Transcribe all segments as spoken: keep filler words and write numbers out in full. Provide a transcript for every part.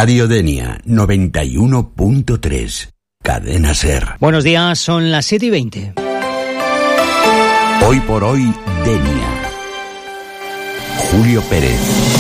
Radio Denia noventa y uno punto tres. Cadena Ser. Buenos días, son las siete y veinte. Hoy por hoy, Denia. Julio Pérez.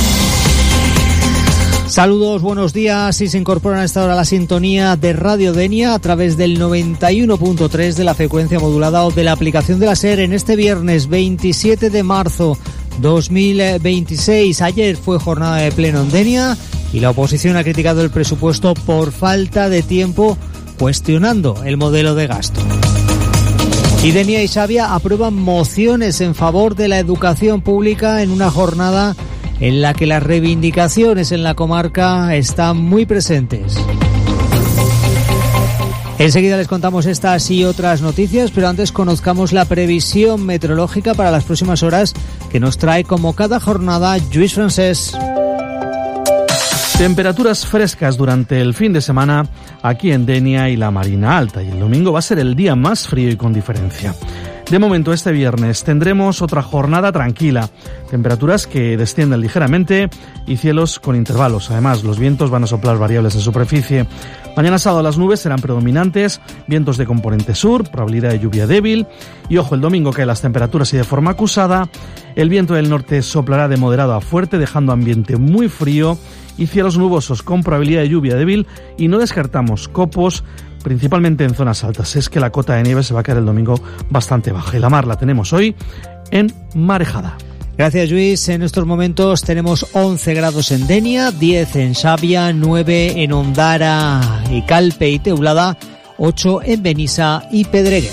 Saludos, buenos días, y se incorporan a esta hora a la sintonía de Radio Denia a través del noventa y uno punto tres de la frecuencia modulada o de la aplicación de la SER en este viernes veintisiete de marzo dos mil veintiséis. Ayer fue jornada de pleno en Denia y la oposición ha criticado el presupuesto por falta de tiempo, cuestionando el modelo de gasto. Y Denia y Xavia aprueban mociones en favor de la educación pública en una jornada en la que las reivindicaciones en la comarca están muy presentes. Enseguida les contamos estas y otras noticias, pero antes conozcamos la previsión meteorológica para las próximas horas que nos trae como cada jornada Lluís Francés. Temperaturas frescas durante el fin de semana aquí en Denia y la Marina Alta, y el domingo va a ser el día más frío y con diferencia. De momento, este viernes tendremos otra jornada tranquila, temperaturas que descienden ligeramente y cielos con intervalos. Además, los vientos van a soplar variables en superficie. Mañana sábado las nubes serán predominantes, vientos de componente sur, probabilidad de lluvia débil. Y ojo, el domingo caen las temperaturas y de forma acusada. El viento del norte soplará de moderado a fuerte, dejando ambiente muy frío y cielos nubosos con probabilidad de lluvia débil, y no descartamos copos, principalmente en zonas altas. Es que la cota de nieve se va a quedar el domingo bastante baja y la mar la tenemos hoy en marejada. Gracias, Lluís. En estos momentos tenemos once grados en Denia, diez en Xavia, nueve en Ondara y Calpe y Teulada, ocho en Benissa y Pedreguer.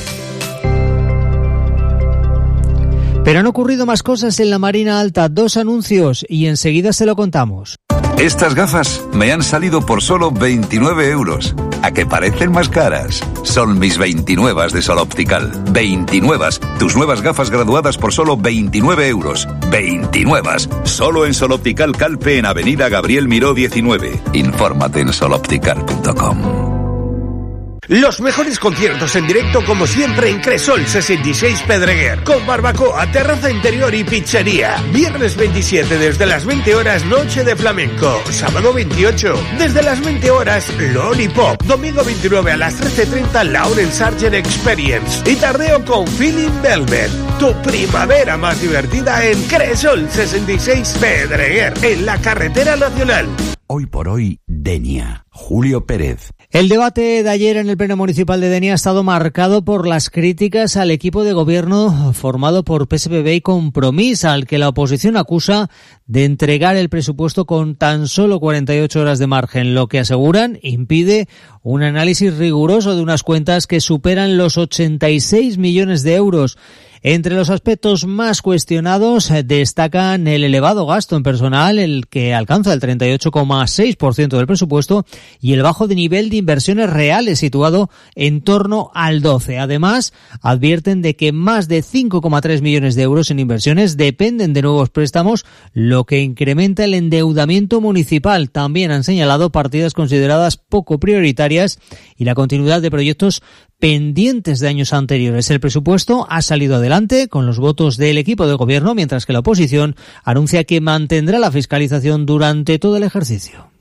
Pero han ocurrido más cosas en la Marina Alta, dos anuncios y enseguida se lo contamos. Estas gafas me han salido por solo veintinueve euros. ¿A que parecen más caras? Son mis veintinuevas de Sol Optical. veintinuevas. Tus nuevas gafas graduadas por solo veintinueve euros. veintinuevas. Solo en Sol Optical Calpe, en Avenida Gabriel Miró diecinueve. Infórmate en sol optical punto com. Los mejores conciertos en directo como siempre en Cresol sesenta y seis Pedreguer, con barbacoa, terraza interior y pizzería. Viernes veintisiete desde las veinte horas Noche de Flamenco. Sábado veintiocho desde las veinte horas Lollipop. Domingo veintinueve a las trece treinta Lauren Sargent Experience. Y tardeo con Feeling Velvet. Tu primavera más divertida en Cresol sesenta y seis Pedreguer, en la carretera nacional. Hoy por hoy, Denia. Julio Pérez. El debate de ayer en el Pleno Municipal de Denia ha estado marcado por las críticas al equipo de gobierno formado por P S P B y Compromís, al que la oposición acusa de entregar el presupuesto con tan solo cuarenta y ocho horas de margen, lo que aseguran impide un análisis riguroso de unas cuentas que superan los ochenta y seis millones de euros. Entre los aspectos más cuestionados destacan el elevado gasto en personal, el que alcanza el treinta y ocho coma seis por ciento del presupuesto, y el bajo de nivel de inversiones reales, situado en torno al doce. Además, advierten de que más de cinco coma tres millones de euros en inversiones dependen de nuevos préstamos, lo que incrementa el endeudamiento municipal. También han señalado partidas consideradas poco prioritarias y la continuidad de proyectos pendientes de años anteriores. El presupuesto ha salido adelante con los votos del equipo de gobierno, mientras que la oposición anuncia que mantendrá la fiscalización durante todo el ejercicio.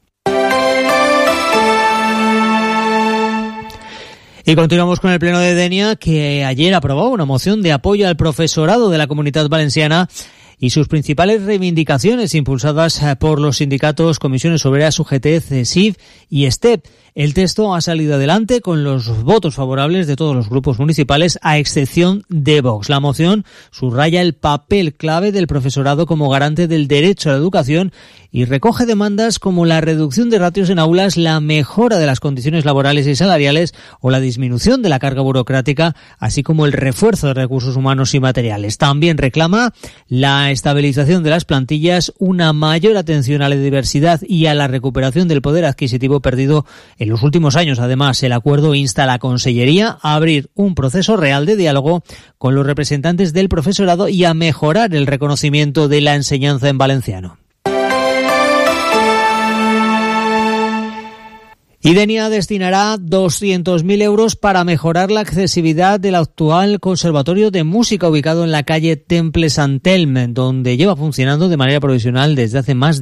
Y continuamos con el Pleno de Denia, que ayer aprobó una moción de apoyo al profesorado de la Comunitat Valenciana y sus principales reivindicaciones, impulsadas por los sindicatos Comisiones Obreras, U G T, CESIF y ESTEP. El texto ha salido adelante con los votos favorables de todos los grupos municipales, a excepción de Vox. La moción subraya el papel clave del profesorado como garante del derecho a la educación y recoge demandas como la reducción de ratios en aulas, la mejora de las condiciones laborales y salariales o la disminución de la carga burocrática, así como el refuerzo de recursos humanos y materiales. También reclama la estabilización de las plantillas, una mayor atención a la diversidad y a la recuperación del poder adquisitivo perdido en los últimos años. Además, el acuerdo insta a la Consellería a abrir un proceso real de diálogo con los representantes del profesorado y a mejorar el reconocimiento de la enseñanza en valenciano. Y Denia destinará doscientos mil euros para mejorar la accesibilidad del actual Conservatorio de Música ubicado en la calle Temple Sant Elm, donde lleva funcionando de manera provisional desde hace más de